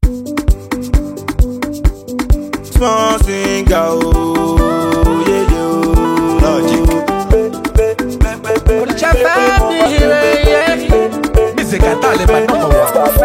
Small singer, oh, yeah, yeah, Logic. Music and Taliban number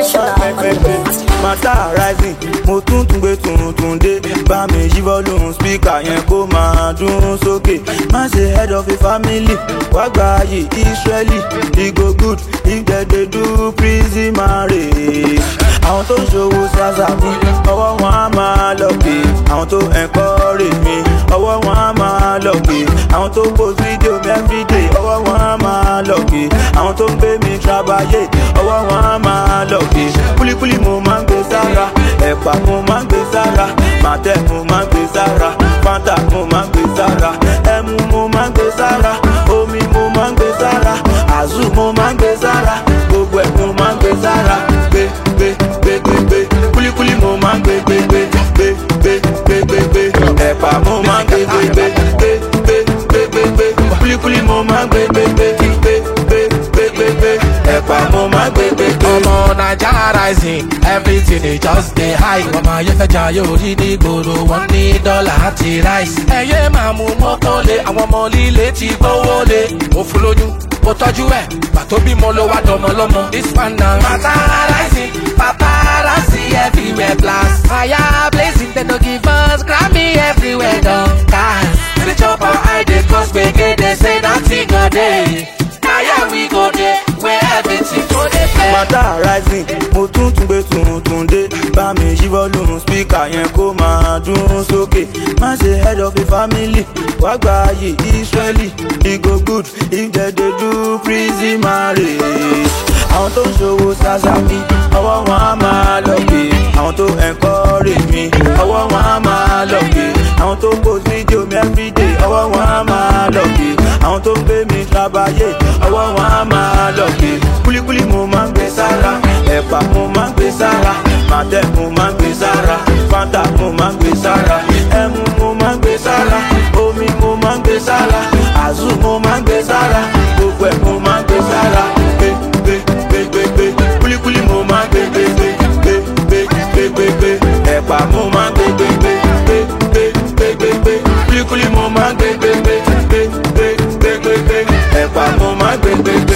one. Matter rising, mo tún gbé tuntun dé. Bá mi yí volume speaker yẹn kó máa dún sókè. Má ṣe head of a family, wá gba ayé Israeli. E go good if dem dey do prison marriage. Àwọn tó ń ṣòwò ṣàṣà mi, ọwọ́ wọn á máa lọ pé. Àwọn tó encourage mi, ọwọ́ wọn á máa lọ pé. Àwọn tó post video mi everyday, ọwọ́ wọn á máa lọ pé. Àwọn tó ń gbé mi trabayé, ọwọ́ wọn á máa lọ pé. Kúlíkúlí mo máa ń gbé sára, ẹ̀pà mo máa ń gbé sára, màtẹ́ mo máa ń gbé sára, fanta mo máa ń gbé sára, ẹmu mo máa ń gbé sára, omi mo máa ń gbé sára, àzú mo máa ń gbé sára, gbogbo ẹ̀ mo máa ń gbé sára. Gbé gbé gbé gbé gbé, kúlíkúlí mo máa ń gbé gbé gbé gbé gbé gbé gbé gbé, ẹ̀pà mo máa ń gbé gbé gbé gbé gbé gbé gbé gbé, kúlíkúlí mo máa ń gbé gbé gbé gbé gbé gbé gbé gbé, ẹ̀pà mo máa ń gbé gbé gbé. Ọmọ Naija rising, everything dey just dey high. Ọmọ ayé fẹ́ jayé orí ní gbòòrò, wọ́n ní dọ́là àti rice. Ẹyẹ máa mú mọ́tò lé, àwọn ọmọ líle ti gbówó lé. Mo fún lóyún, mo tọ́jú ẹ̀, pàtó bímọ ló wá dọmọ lọ́mọ. This man na Naija rising, paparazzi everywhere blast. Fire blazing, dem no give us Grammy everywhere don cast. We dey chop our eye dey cause gbege, dey say nothing go dey. Na here we go dey, where everything go dey fair. Matter rising, mo tún gbé tuntun dé. Bá mi yí volume speaker yẹn kó máa dún sókè. Má ṣe head of a family, wá gba ayé Israeli. E go good if dem dey do prison marriage. Àwọn tó ń ṣòwò ṣàṣà mi, ọwọ́ wọn á máa lọ pé. Àwọn tó encourage mi, ọwọ́ wọn á máa lọ pé. Àwọn tó post video mi everyday, ọwọ́ wọn á máa lọ pé. Àwọn tó ń gbé mi trabayé, ọwọ́ wọn á máa lọ pé. Kúlíkúlí mo máa ń gbé sára, ẹ̀pà mo máa ń gbé sára, màtẹ́ mo máa ń gbé sára, fanta mo máa ń gbé sára, ẹmu mo máa ń gbé sára, omi mo máa ń gbé sára, àzú mo máa ń gbé sára, gbogbo ẹ̀ mo máa ń gbé sára. Gbé gbé gbé gbé gbé, kúlíkúlí mo máa ń gbé gbé gbé gbé gbé gbé gbé gbé, ẹ̀pà mo máa ń gbé gbé gbé gbé gbé gbé gbé gbé, kúlíkúlí mo máa ń gbé gbé gbé gbé gbé gbé gbé gbé, ẹ̀pà mo máa ń gbé gbé gbé.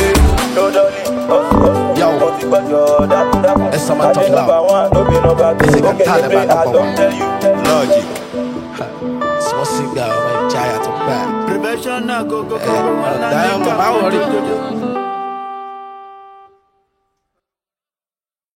Yo, it's some talk loud. Music and Taliban number one. Logic. Small singer, my giant back. Prevention, go. Don't worry.